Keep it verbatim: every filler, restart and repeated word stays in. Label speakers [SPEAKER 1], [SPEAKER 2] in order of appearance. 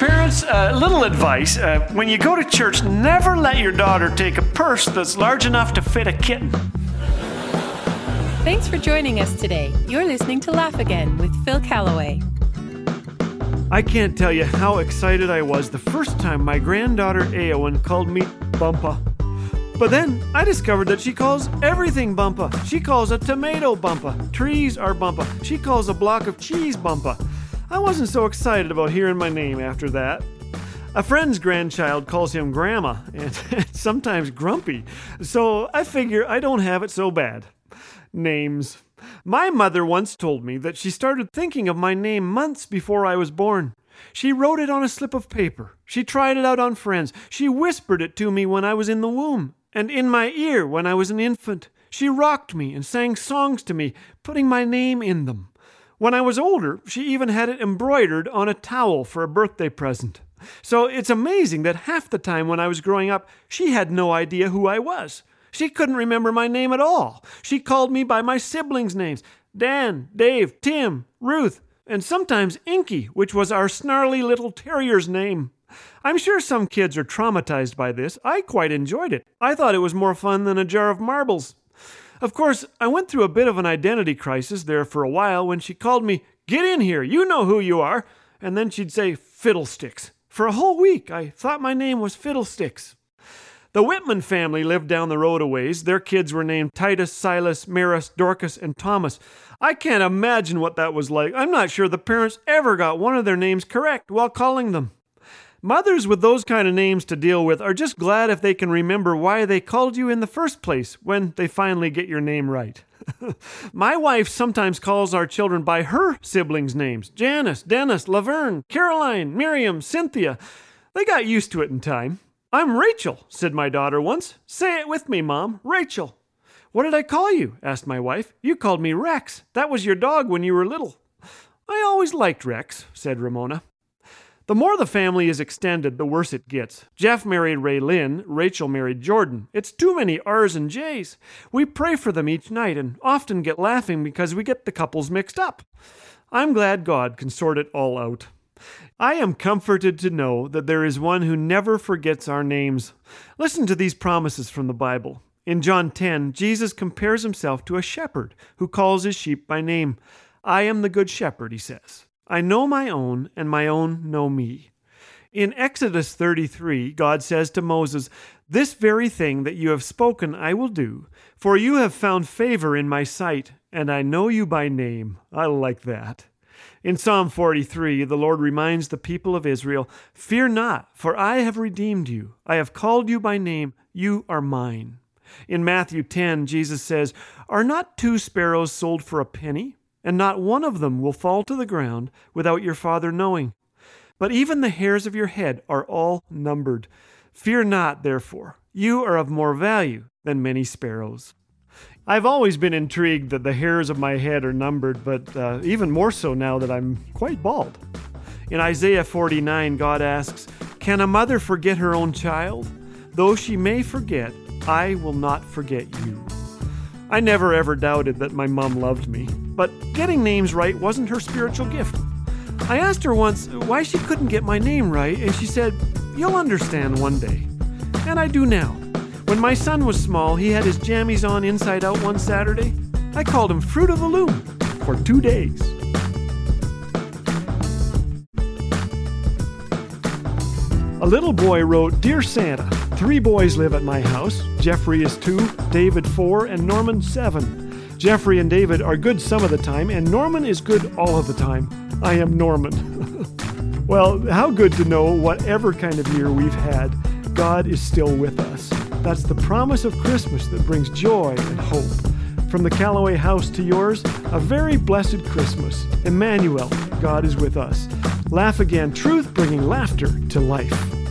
[SPEAKER 1] Parents, a uh, little advice. Uh, when you go to church, never let your daughter take a purse that's large enough to fit a kitten.
[SPEAKER 2] Thanks for joining us today. You're listening to Laugh Again with Phil Callaway.
[SPEAKER 1] I can't tell you how excited I was the first time my granddaughter Eowyn called me Bumpa. But then I discovered that she calls everything Bumpa. She calls a tomato Bumpa. Trees are Bumpa. She calls a block of cheese Bumpa. I wasn't so excited about hearing my name after that. A friend's grandchild calls him Grandma, and sometimes Grumpy, so I figure I don't have it so bad. Names. My mother once told me that she started thinking of my name months before I was born. She wrote it on a slip of paper. She tried it out on friends. She whispered it to me when I was in the womb, and in my ear when I was an infant. She rocked me and sang songs to me, putting my name in them. When I was older, she even had it embroidered on a towel for a birthday present. So it's amazing that half the time when I was growing up, she had no idea who I was. She couldn't remember my name at all. She called me by my siblings' names, Dan, Dave, Tim, Ruth, and sometimes Inky, which was our snarly little terrier's name. I'm sure some kids are traumatized by this. I quite enjoyed it. I thought it was more fun than a jar of marbles. Of course, I went through a bit of an identity crisis there for a while when she called me, "Get in here, you know who you are," and then she'd say, "Fiddlesticks." For a whole week, I thought my name was Fiddlesticks. The Whitman family lived down the road a ways. Their kids were named Titus, Silas, Maris, Dorcas, and Thomas. I can't imagine what that was like. I'm not sure the parents ever got one of their names correct while calling them. Mothers with those kind of names to deal with are just glad if they can remember why they called you in the first place when they finally get your name right. My wife sometimes calls our children by her siblings' names. Janice, Dennis, Laverne, Caroline, Miriam, Cynthia. They got used to it in time. "I'm Rachel," said my daughter once. "Say it with me, Mom. Rachel." "What did I call you?" asked my wife. "You called me Rex. That was your dog when you were little." "I always liked Rex," said Ramona. The more the family is extended, the worse it gets. Jeff married Ray Lynn, Rachel married Jordan. It's too many R's and J's. We pray for them each night and often get laughing because we get the couples mixed up. I'm glad God can sort it all out. I am comforted to know that there is one who never forgets our names. Listen to these promises from the Bible. In John ten, Jesus compares himself to a shepherd who calls his sheep by name. "I am the good shepherd," he says. "I know my own, and my own know me." In Exodus thirty-three, God says to Moses, "This very thing that you have spoken I will do, for you have found favor in my sight, and I know you by name." I like that. In Psalm forty-three, the Lord reminds the people of Israel, "Fear not, for I have redeemed you. I have called you by name. You are mine." In Matthew ten, Jesus says, "Are not two sparrows sold for a penny? And not one of them will fall to the ground without your Father knowing. But even the hairs of your head are all numbered. Fear not, therefore. You are of more value than many sparrows." I've always been intrigued that the hairs of my head are numbered, but uh, even more so now that I'm quite bald. In Isaiah forty-nine, God asks, "Can a mother forget her own child? Though she may forget, I will not forget you." I never ever doubted that my mom loved me, but getting names right wasn't her spiritual gift. I asked her once why she couldn't get my name right, and she said, "You'll understand one day." And I do now. When my son was small, he had his jammies on inside out one Saturday. I called him Fruit of the Loom for two days. A little boy wrote, "Dear Santa, three boys live at my house. Jeffrey is two, David four, and Norman seven. Jeffrey and David are good some of the time, and Norman is good all of the time. I am Norman." Well, how good to know whatever kind of year we've had, God is still with us. That's the promise of Christmas that brings joy and hope. From the Callaway house to yours, a very blessed Christmas. Emmanuel, God is with us. Laugh Again, truth bringing laughter to life.